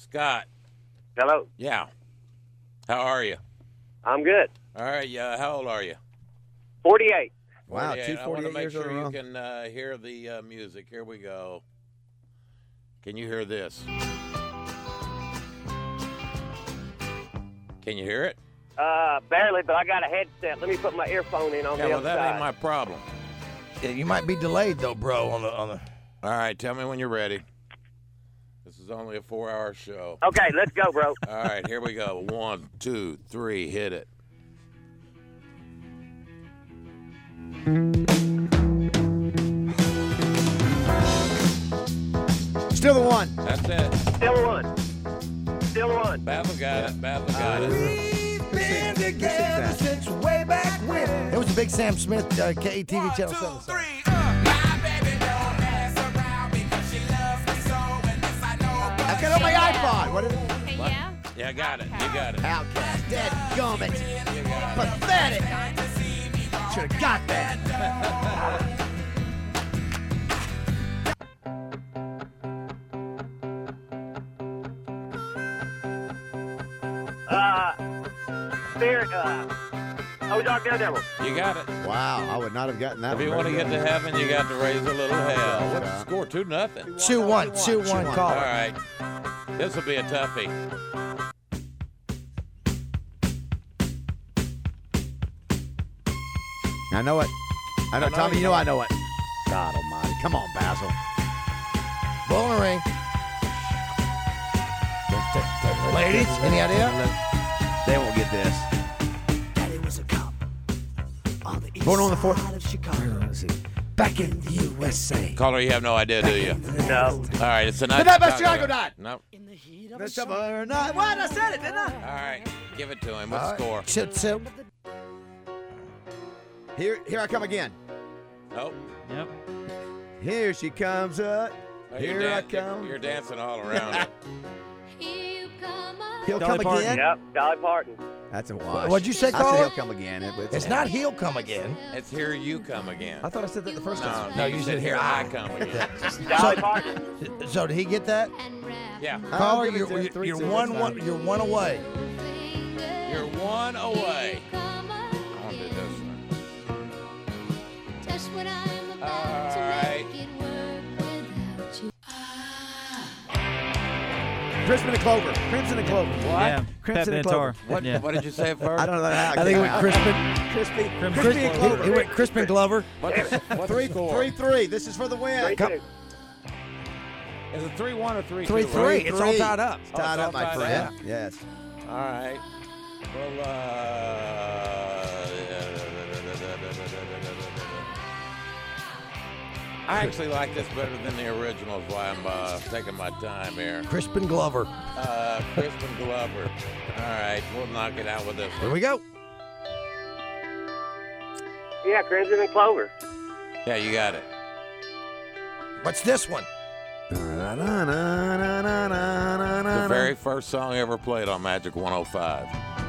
Scott. Hello. Yeah. How are you? I'm good. All right. Yeah. How old are you? 48. Wow, 48. I want to 248 make years sure in a row. you can hear the music. Here we go. Can you hear this? Can you hear it? Barely, but I got a headset. Let me put my earphone in on Yeah. the Well, other that side. ain't my problem. Yeah, you might be delayed though, bro. On the. All right. Tell me when you're ready. This is only a 4-hour show. Okay, let's go, bro. All right. Here we go. 1, 2, 3. Hit it. Still the one. That's it. Still one. Still one. Basil got it. Basil got it. We've been together since way back when. It was a big Sam Smith KTV Channel 7 song. I've got it on my iPod. What is it? Okay, yeah. Yeah, got it. You got it. Outcast. Dead gummit. You got it. Pathetic. Should have got that. Spirit, Ozark Daredevil. You got it. Wow, I would not have gotten that If you one. want to get to heaven, you got to raise a little hell. What's the score? 2-0. 2-1. 2-1 All call. right. This will be a toughie. I know it. I know, I know Tommy, you you know know I know it. God almighty. Come on, Basil. Bull in the ring. Ladies, any idea? They won't get this. Born on the 4th. Let's see. Back in the USA. Caller, you have no idea, do you? No. All right. It's a night. Midnight by Chicago night. Nope. The summer night. What? I said it, didn't I? All right. Give it to him. What's the score? Chip. Here I come again. Nope. Yep. Here she comes up. Oh, Here I come. You're dancing all around it. He'll Dolly come Parton. again. Yep, Dolly Parton. That's a wash. What'd you say, I said caller? he'll come again. It's not he'll come again. It's here you come again. I thought I said that the first time. No, you said here I I come again. Dolly Parton. So did he get that? Yeah. Caller, give it to him. you're 3-2, one, that's one, fine. you're one away. You're one away. I want to do this one. All right. Crimson and Clover. Crimson and Clover. What? Yeah. Crimson Pat and Clover. Benatar. What, Yeah. what did you say first? I don't know how. I think he went Crispin. Crispy and Clover. He went Crispin Glover. What's the score? 3-3. This is for the win. 3-2. Is it 3-1 or 3-2? 3-3. It's all tied up. It's tied Oh, up, it's my all tied friend. up. Yes. All right. Well, I actually like this better than the original, is why I'm taking my time here. Crispin Glover. Crispin Glover. All right, we'll knock it out with this Here one. we go. Yeah, Crimson and Clover. Yeah, you got it. What's this one? The very first song ever played on Magic 105.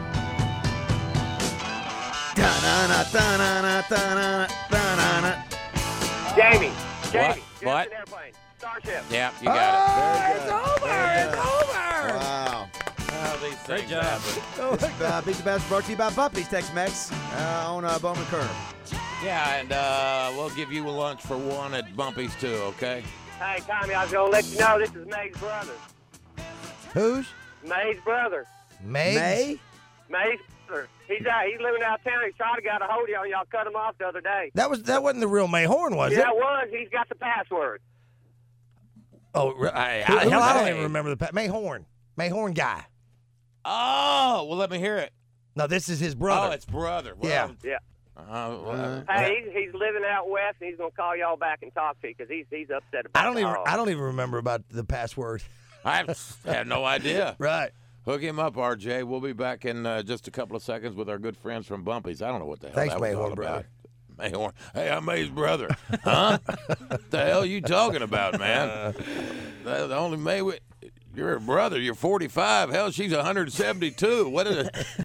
Jamie. What? What? Jefferson Airplane. Starship. Yeah, you got it. It's over. It's over. Wow. Oh, these Great things job. happen. Beats the Best brought to you by Bumpy's Tex-Mex on Bowman Curve. Yeah, and we'll give you a lunch for one at Bumpy's too, okay? Hey, Tommy, I was going to let you know this is May's brother. Who's? May's brother. May? May's brother. He's living out of town. He's trying to get a hold of y'all. Y'all cut him off the other day. That wasn't the real May Horn, was Yeah, it? it was. He's got the password. Oh, hell, I don't even remember the May Horn. May Horn guy. Oh, well, let me hear it. No, this is his brother. Oh, it's brother. Well, Yeah. Yeah. well, Hey, he's living out west, and he's going to call y'all back and talk to you because he's upset about I don't even remember about the password. I have no idea. Right. Hook him up, RJ. We'll be back in just a couple of seconds with our good friends from Bumpy's. I don't know what the hell Thanks, that was Mayhorn, all brother. about. Mayhorn. Hey, I'm May's brother. Huh? What the hell are you talking about, man? The only May... You're a brother. You're 45. Hell, she's 172. What is it?